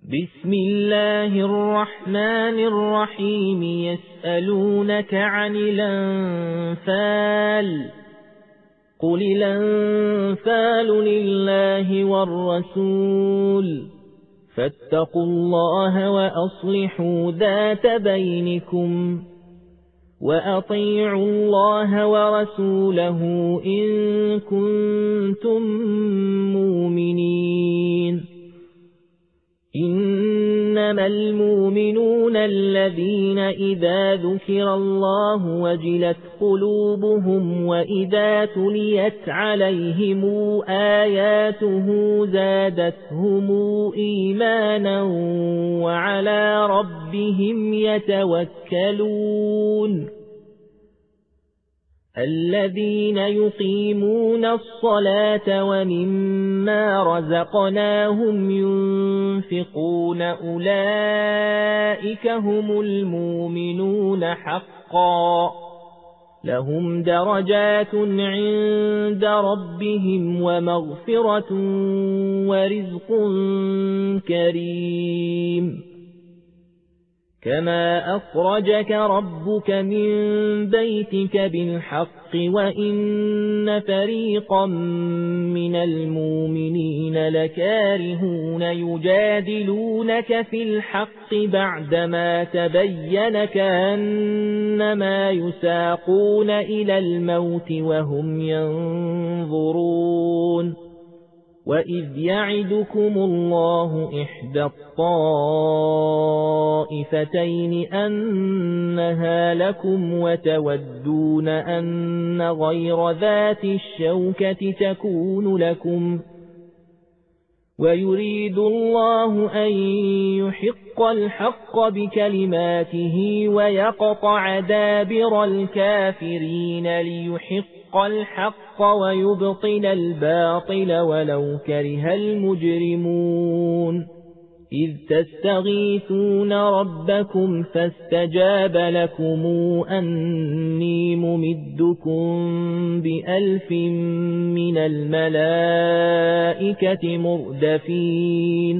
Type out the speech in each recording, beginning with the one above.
بسم الله الرحمن الرحيم يسألونك عن الأنفال قل الأنفال لله والرسول فاتقوا الله وأصلحوا ذات بينكم وأطيعوا الله ورسوله إن كنتم مؤمنين إنما المؤمنون الذين إذا ذكر الله وجلت قلوبهم وإذا تليت عليهم آياته زادتهم إيمانا وعلى ربهم يتوكلون الذين يقيمون الصلاة ومما رزقناهم ينفقون أولئك هم المؤمنون حقا لهم درجات عند ربهم ومغفرة ورزق كريم كما أخرجك ربك من بيتك بالحق وإن فريقا من المؤمنين لكارهون يجادلونك في الحق بعدما تبين كأنما يساقون إلى الموت وهم ينظرون وإذ يعدكم الله إحدى الطائفتين أنها لكم وتودون أن غير ذات الشوكة تكون لكم ويريد الله أن يحق الحق بكلماته ويقطع دابر الكافرين ليحق الحق ويبطل الباطل ولو كره المجرمون إذ تستغيثون ربكم فاستجاب لكم أني ممدكم ب1000 من الملائكة مردفين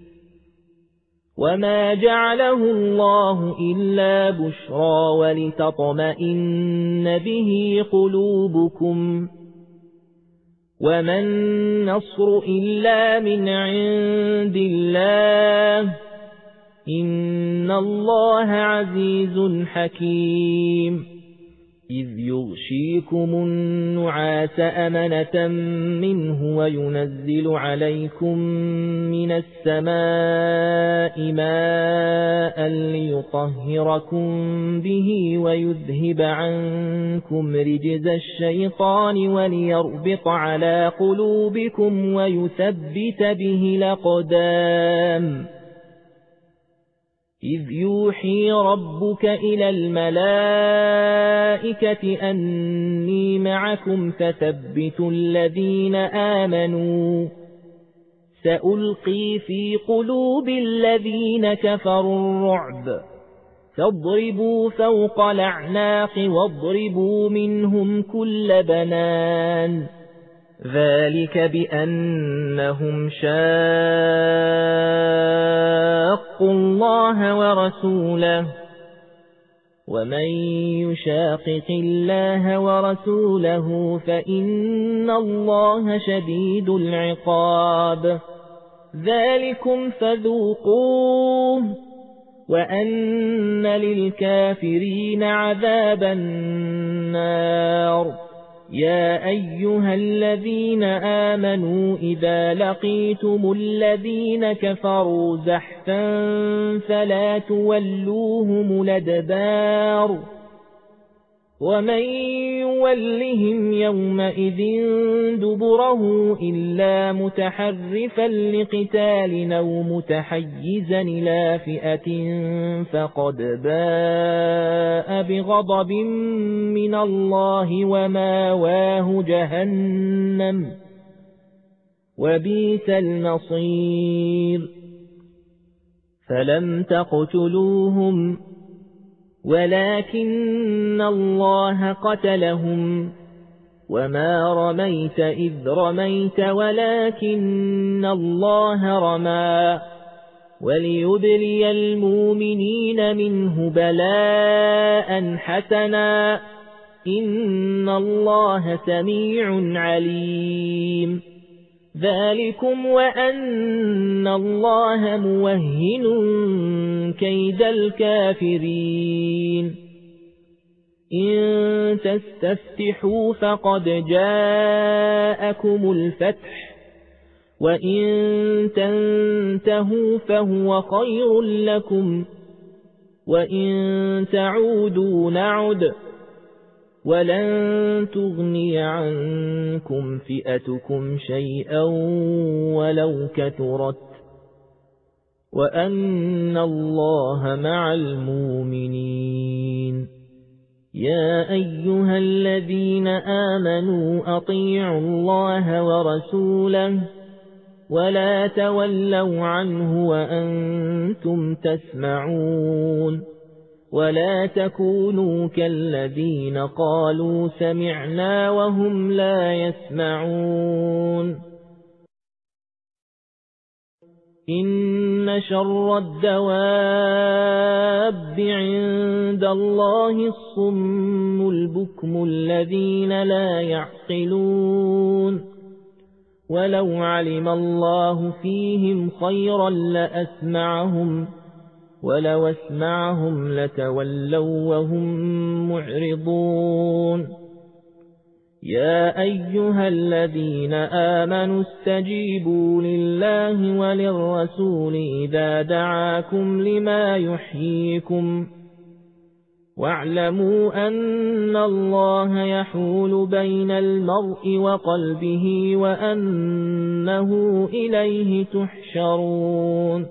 وما جعله الله إلا بشرى ولتطمئن به قلوبكم وما النصر إلا من عند الله إن الله عزيز حكيم إذ يغشيكم النعاس أمنة منه وينزل عليكم من السماء ماء ليطهركم به ويذهب عنكم رجز الشيطان وليربط على قلوبكم ويثبت به الأقدام إذ يوحي ربك إلى الملائكة أني معكم فثبتوا الذين آمنوا سألقي في قلوب الذين كفروا الرعب فاضربوا فوق الأعناق واضربوا منهم كل بنان ذلك بأنهم شاقوا الله ورسوله ومن يشاقق الله ورسوله فإن الله شديد العقاب ذلكم فذوقوه وأن للكافرين عذاب النار يا أيها الذين آمنوا إذا لقيتم الذين كفروا زحفا فلا تولوهم الأدبار ومن يولهم يومئذ دبره إلا متحرفا لقتال أو متحيزا إلى فئة فقد باء بغضب من الله وماواه جهنم وبئس المصير فلم تقتلوهم ولكن الله قتلهم وما رميت إذ رميت ولكن الله رمى وليبلي المؤمنين منه بلاء حسنا إن الله سميع عليم ذلكم وأن الله موهن كيد الكافرين إن تستفتحوا فقد جاءكم الفتح وإن تنتهوا فهو خير لكم وإن تعودوا نعد ولن تغني عنكم فئتكم شيئا ولو كثرت وأن الله مع المؤمنين يا أيها الذين آمنوا أطيعوا الله ورسوله ولا تولوا عنه وأنتم تسمعون ولا تكونوا كالذين قالوا سمعنا وهم لا يسمعون إن شر الدواب عند الله الصم البكم الذين لا يعقلون ولو علم الله فيهم خيرا لأسمعهم ولو اسمعهم لتولوا وهم معرضون يا أيها الذين آمنوا استجيبوا لله وللرسول إذا دعاكم لما يحييكم واعلموا أن الله يحول بين المرء وقلبه وأنه إليه تحشرون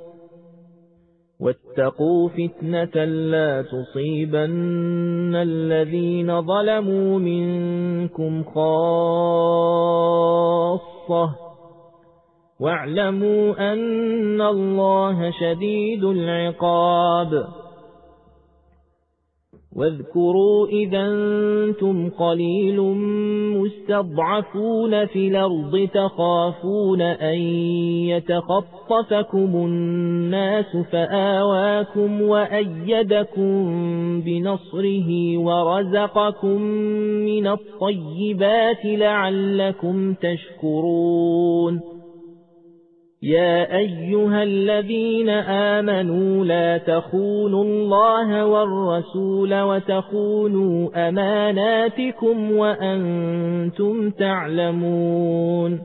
واتقوا فتنة لا تصيبن الذين ظلموا منكم خاصة واعلموا أن الله شديد العقاب واذكروا إذا أنتم قليل مستضعفون في الأرض تخافون أن يتخطفكم الناس فآواكم وأيدكم بنصره ورزقكم من الطيبات لعلكم تشكرون يا أيها الذين آمنوا لا تخونوا الله والرسول وتخونوا أماناتكم وأنتم تعلمون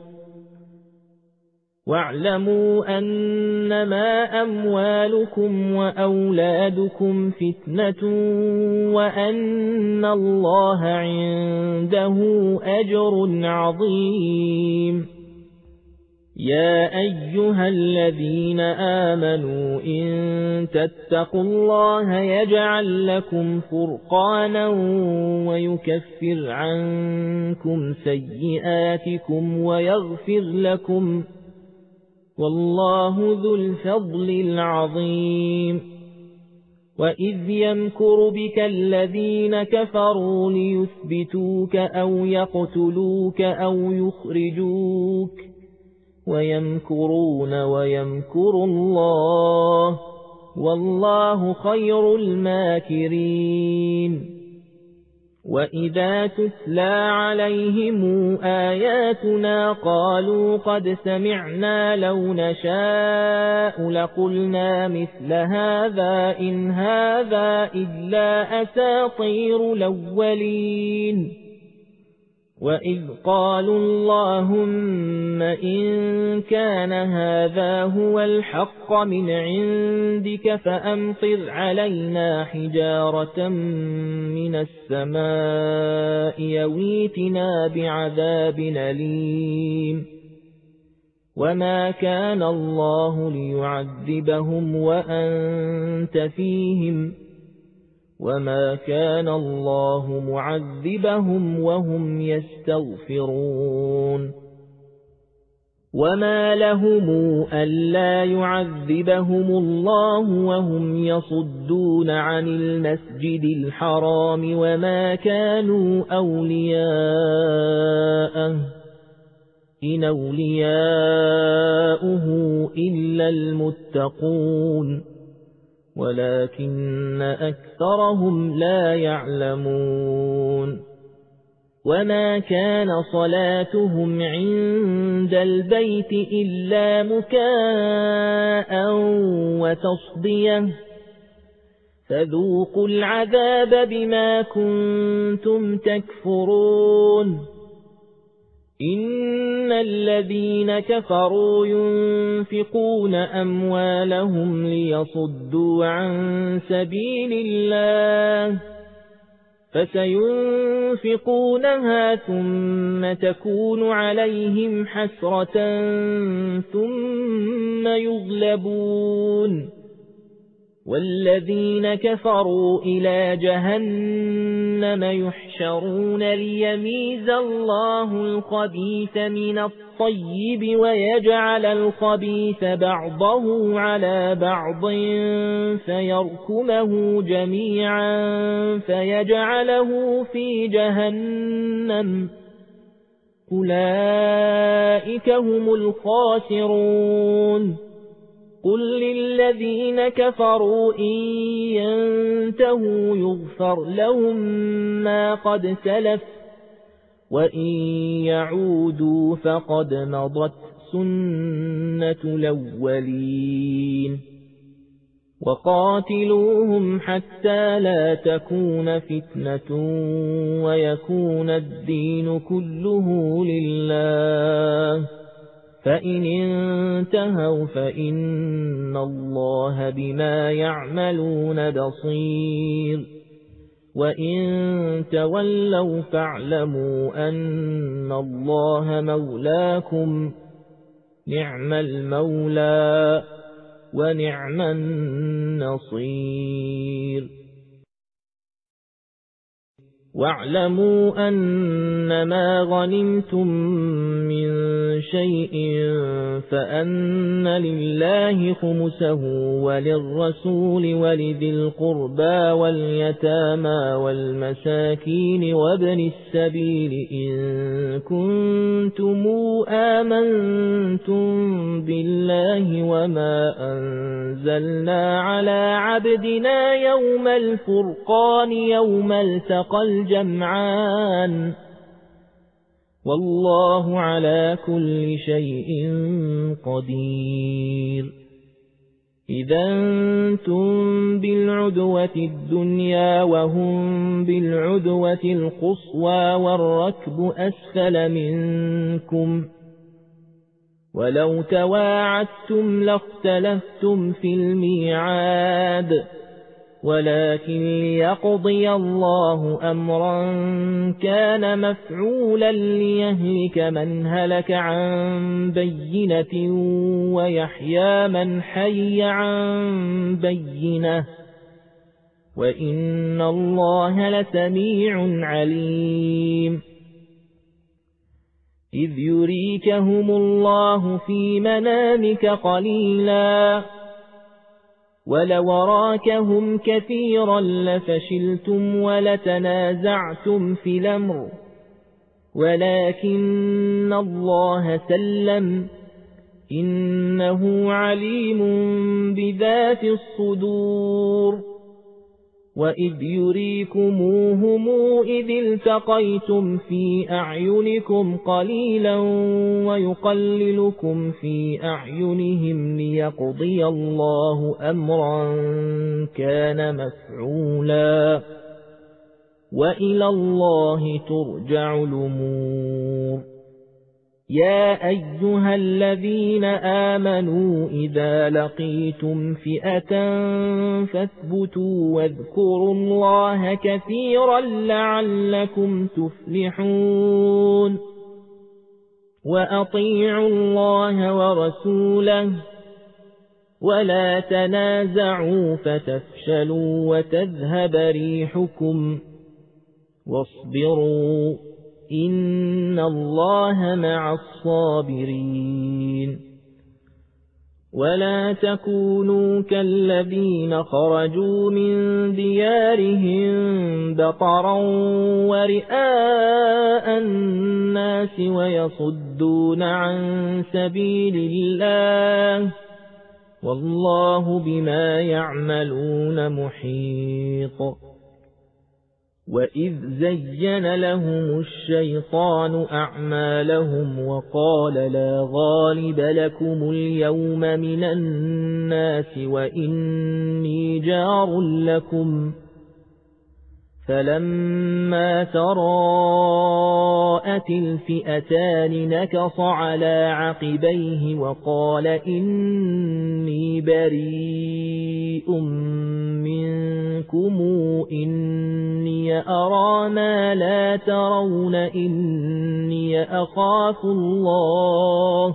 واعلموا أنما أموالكم وأولادكم فتنة وأن الله عنده أجر عظيم يا أيها الذين آمنوا إن تتقوا الله يجعل لكم فرقانا ويكفر عنكم سيئاتكم ويغفر لكم والله ذو الفضل العظيم وإذ يمكر بك الذين كفروا ليثبتوك أو يقتلوك أو يخرجوك ويمكرون ويمكر الله والله خير الماكرين وإذا تتلى عليهم آياتنا قالوا قد سمعنا لو نشاء لقلنا مثل هذا إن هذا إلا أساطير الأولين وإذ قالوا اللهم إن كان هذا هو الحق من عندك فأمطر علينا حجارة من السماء يويتنا بعذاب أليم وما كان الله ليعذبهم وأنت فيهم وما كان الله معذبهم وهم يستغفرون وما لهم ألا يعذبهم الله وهم يصدون عن المسجد الحرام وما كانوا أولياءه إن أولياؤه إلا المتقون ولكن أكثرهم لا يعلمون وما كان صلاتهم عند البيت إلا مكاء وتصدية فذوقوا العذاب بما كنتم تكفرون إن الذين كفروا ينفقون أموالهم ليصدوا عن سبيل الله فسينفقونها ثم تكون عليهم حسرة ثم يغلبون والذين كفروا إلى جهنم يحشرون ليميز الله الخبيث من الطيب ويجعل الخبيث بعضه على بعض فيركمه جميعا فيجعله في جهنم أولئك هم الخاسرون قل للذين كفروا إن ينتهوا يغفر لهم ما قد سلف وإن يعودوا فقد مضت سنة الأولين وقاتلوهم حتى لا تكون فتنة ويكون الدين كله لله فإن انتهوا فإن الله بما يعملون بصير وإن تولوا فاعلموا أن الله مولاكم نعم المولى ونعم النصير واعلموا أنما غنمتم من شيء فأن لله خمسه وللرسول ولذي القربى واليتامى والمساكين وابن السبيل إن كنتم آمنتم بالله وما أنزلنا على عبدنا يوم الفرقان يوم التقى الجمعان والله على كل شيء قدير إذا أنتم بالعدوة الدنيا وهم بالعدوة القصوى والركب أسفل منكم ولو تواعدتم لاختلفتم في الميعاد ولكن ليقضي الله أمرا كان مفعولا ليهلك من هلك عن بينة ويحيى من حي عن بينة وإن الله لسميع عليم إذ يريكهم الله في منامك قليلا ولو راكهم كثيرا لفشلتم ولتنازعتم في الأمر ولكن الله سلم إنه عليم بذات الصدور وإذ يريكموهم إذ التقيتم في أعينكم قليلا ويقللكم في أعينهم ليقضي الله أمرا كان مفعولا وإلى الله ترجع الأمور يا أيها الذين آمنوا إذا لقيتم فئة فاثبتوا واذكروا الله كثيرا لعلكم تفلحون وأطيعوا الله ورسوله ولا تنازعوا فتفشلوا وتذهب ريحكم واصبروا إن الله مع الصابرين ولا تكونوا كالذين خرجوا من ديارهم بطرا ورئاء الناس ويصدون عن سبيل الله والله بما يعملون محيط وإذ زين لهم الشيطان أعمالهم وقال لا غالب لكم اليوم من الناس وإني جار لكم فلما تراءت الفئتان نكص على عقبيه وقال إني بريء منكم إني أرى ما لا ترون إني أخاف الله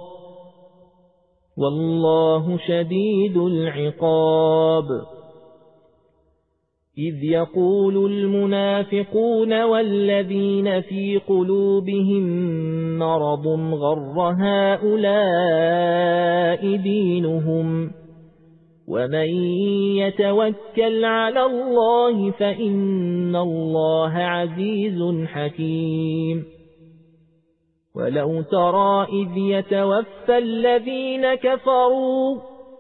والله شديد العقاب إذ يقول المنافقون والذين في قلوبهم مرض غر هؤلاء دينهم ومن يتوكل على الله فإن الله عزيز حكيم ولو ترى إذ يتوفى الذين كفروا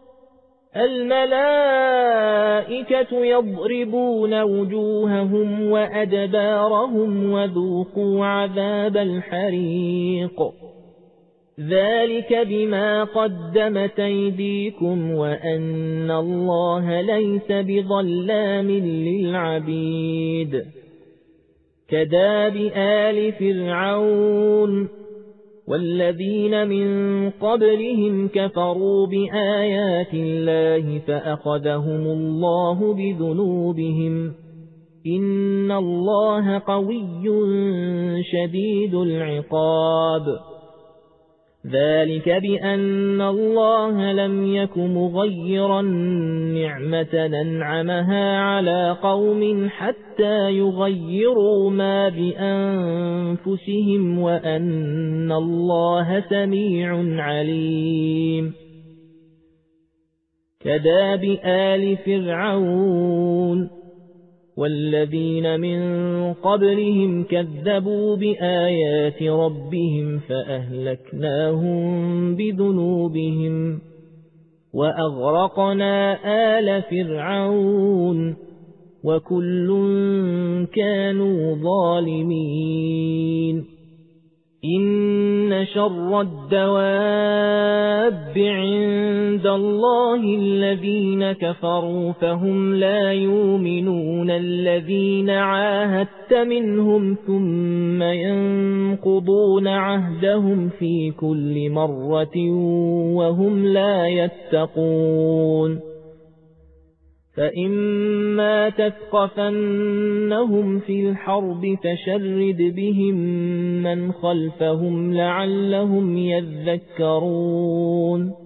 الملائكة يضربون وجوههم وأدبارهم وذوقوا عذاب الحريق ذلك بما قدمت أيديكم وأن الله ليس بظلام للعبيد كداب آل فرعون والذين من قبلهم كفروا بآيات الله فأخذهم الله بذنوبهم إن الله قوي شديد العقاب ذلك بأن الله لم يك مغيرا نعمة ننعمها على قوم حتى يغيروا ما بأنفسهم وأن الله سميع عليم كداب آل فرعون والذين من قبلهم كذبوا بآيات ربهم فأهلكناهم بذنوبهم وأغرقنا آل فرعون وكل كانوا ظالمين إن شر الدواب عند الله الذين كفروا فهم لا يؤمنون الذين عاهدت منهم ثم ينقضون عهدهم في كل مرة وهم لا يتقون فإما تثقفنهم في الحرب فشرد بهم من خلفهم لعلهم يذكرون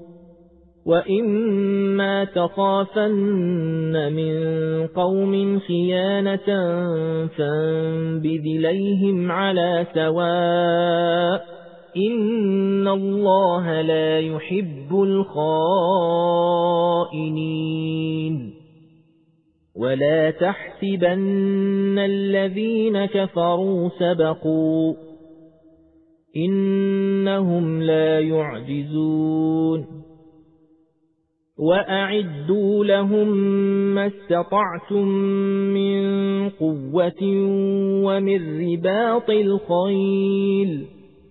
وإما تخافن من قوم خيانة فانبذ إليهم على سواء إن الله لا يحب الخائنين ولا تحسبن الذين كفروا سبقوا إنهم لا يعجزون وأعدوا لهم ما استطعتم من قوة ومن رباط الخيل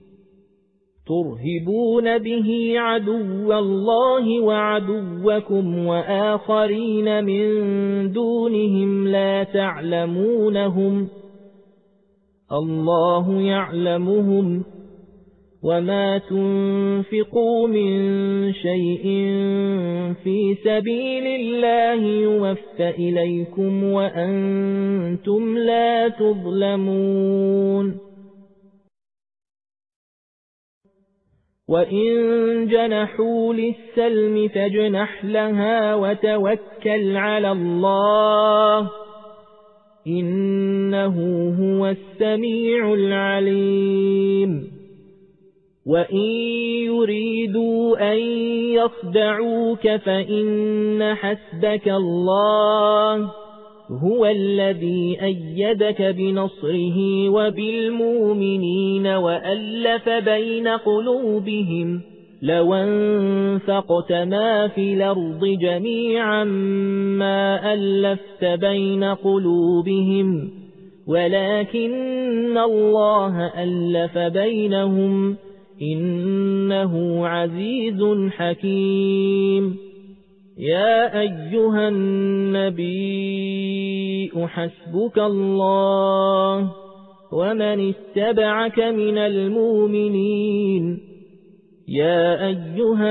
ترهبون به عدو الله وعدوكم وآخرين من دونهم لا تعلمونهم الله يعلمهم وما تنفقوا من شيء في سبيل الله يوفى إليكم وأنتم لا تظلمون وإن جنحوا للسلم فاجنح لها وتوكل على الله إنه هو السميع العليم وإن يريدوا أن يخدعوك فإن حسبك الله هو الذي أيدك بنصره وبالمؤمنين وألف بين قلوبهم لو أنفقت ما في الأرض جميعا ما ألفت بين قلوبهم ولكن الله ألف بينهم إنه عزيز حكيم. يا أيها النبي حسبك الله ومن اتبعك من المؤمنين. يا أيها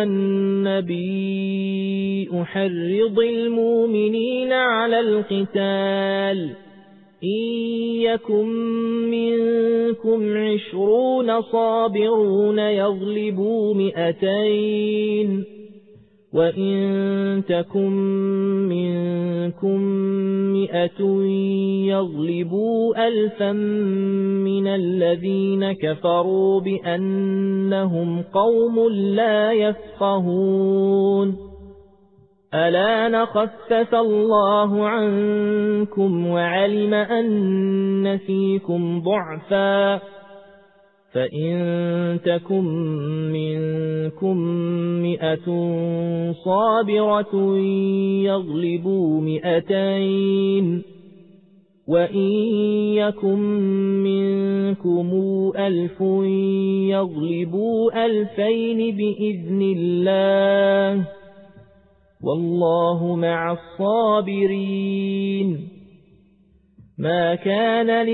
النبي حرض المؤمنين على القتال إن يكن منكم 20 صابرون يغلبوا 200 وإن تكن منكم 100 يغلبوا 1000 من الذين كفروا بأنهم قوم لا يفقهون. ألا خفف الله عنكم وعلم أن فيكم ضعفا فإن تكن منكم 100 صابرة يغلبوا 200 وإن يكن منكم 1000 يغلبوا 2000 بإذن الله والله مع الصابرين. ما كان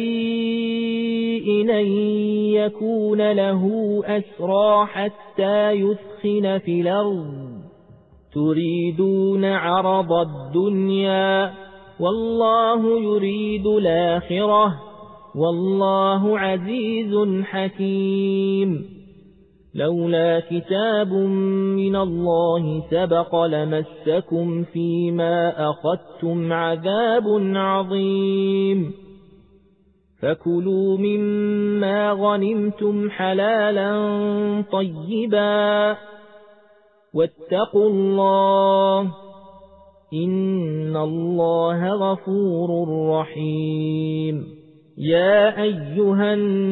لنبي أن يكون له أسرى حتى يثخن في الأرض تريدون عرض الدنيا والله يريد الآخرة والله عزيز حكيم. لولا كتاب من الله سبق لمسكم فيما أخذتم عذاب عظيم. فكلوا مما غنمتم حلالا طيبا واتقوا الله إن الله غفور رحيم. يا أيها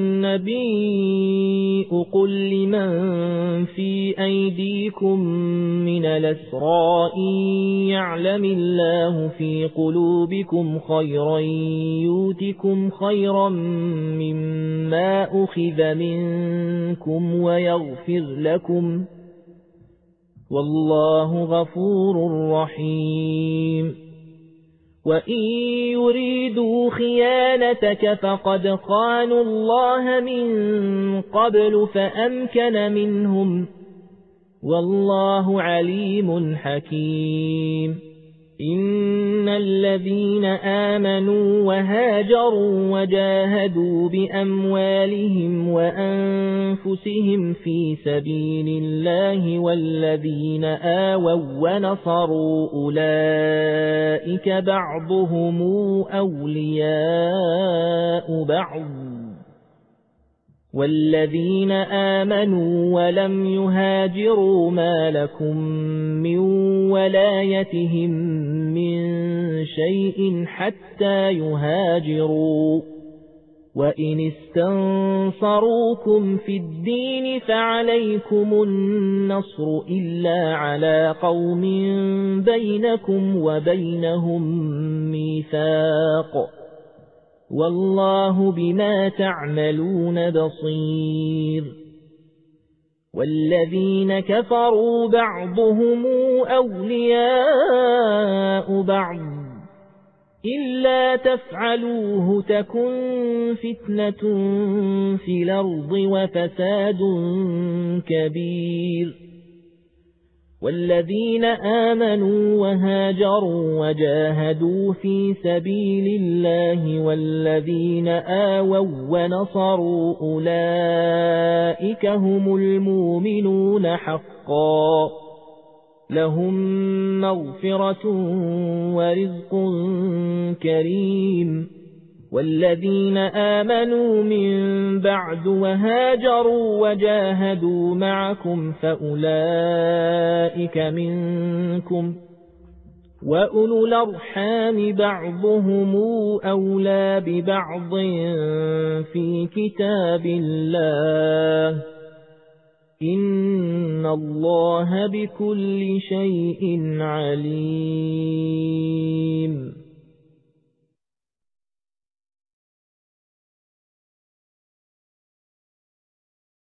النبي قل لمن في أيديكم من الأسرى إن يعلم الله في قلوبكم خيرا يؤتكم خيرا مما أخذ منكم ويغفر لكم والله غفور رحيم. وإن يريدوا خيانتك فقد خانوا الله من قبل فأمكن منهم والله عليم حكيم. إن الذين آمنوا وهاجروا وجاهدوا بأموالهم وأنفسهم في سبيل الله والذين آووا ونصروا أولئك بعضهم أولياء بعض والذين آمنوا ولم يهاجروا ما لكم من ولايتهم من شيء حتى يهاجروا وإن استنصروكم في الدين فعليكم النصر إلا على قوم بينكم وبينهم ميثاق والله بما تعملون بصير. والذين كفروا بعضهم أولياء بعض إلا تفعلوه تكن فتنة في الأرض وفساد كبير. والذين آمنوا وهاجروا وجاهدوا في سبيل الله والذين آووا ونصروا أولئك هم المؤمنون حقا لهم مغفرة ورزق كريم. والذين آمنوا من بعد وهاجروا وجاهدوا معكم فأولئك منكم، وأولو الأرحام بعضهم أولى ببعض في كتاب الله، إن الله بكل شيء عليم.